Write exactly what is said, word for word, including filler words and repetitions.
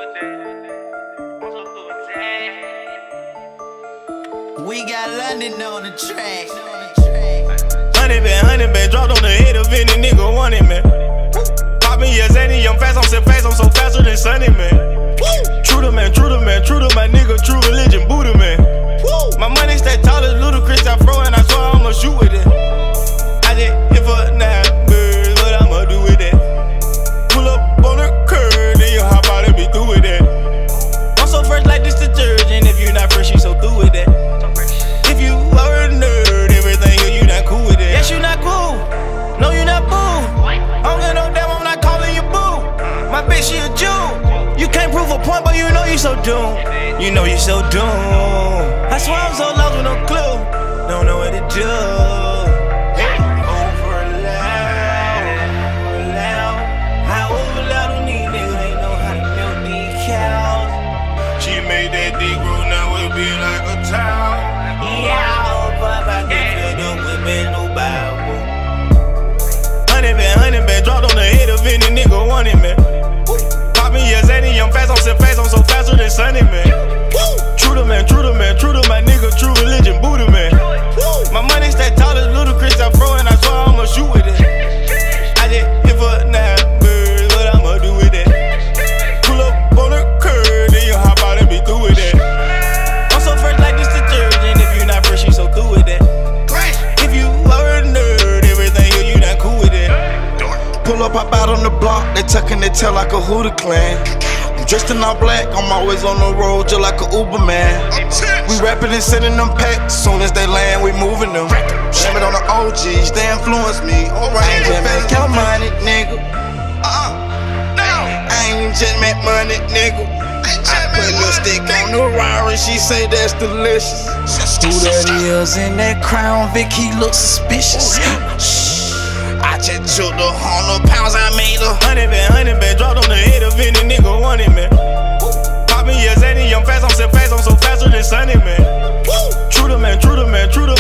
We got London on the track. Honey been, honey been, dropped on the head of any nigga wanted, man. Pop me a Zanny, I'm fast, I'm so fast, I'm so faster than Sunny, man. True to man, true to man, true to my nigga, true religion, Buddha, man. My money stay tall as Ludacris, I throw and I swear I'ma shoot with it. I just hit for nine birds, what I'ma do with that? Pull up on the curb, then you hop out and be through with that. I'm so fresh like this detergent, if you not fresh, you so through with that. If you are a nerd, everything here, you not cool with it. Yes, you not cool, no, you not boo. I don't get no damn, I'm not calling you boo. My bitch, she a Jew. You can't prove a point, but you know you so doomed. You know you so doomed. I swear I'm so lost with no clue. Don't know what to do. Hey, over loud, over loud. How over loud on these niggas? They know how to milk these cows. She made that dick grow, now it be like a town. Yeah, but I get filled up with been no Bible. Honey been, honey been, dropped on the head of any nigga wanted, man. Pop me a Zanny, I'm fast, I'm so fast, I'm so faster than Sunny, man. True to man, true to man, true to my nigga, true religion, Buddha, man. My money stay tall as Ludacris, I throw and I swear I'ma shoot with it. I just hit for nine birds, what I'ma do with that? Pull up on the curb, then you hop out and be through with that. I'm so fresh like this detergent, if you not fresh, you so through with that. If you are a nerd, everything here, you not cool with it. Pull up, hop out on the block, they tucking their tail like a Hooter clan. I'm dressed in all black, I'm always on the road just like a Uber man. We rapping and sending them packs, soon as they land, we moving them. Shame it on the O Gs, they influence me. Alright, I ain't just make your money, nigga. Uh-uh, no. I ain't just make money, nigga. I put a little stick on the Rari, she say that's delicious. Who that is in that crown, Vic, he looks suspicious. I just took the hundred pounds I made her. Honey been, honey been, dropped on the head of any nigga wanted, man. Pop me a Zanny, I'm fast, I'm so fast, I'm so faster than Sunny, man. True to man, true to man, true to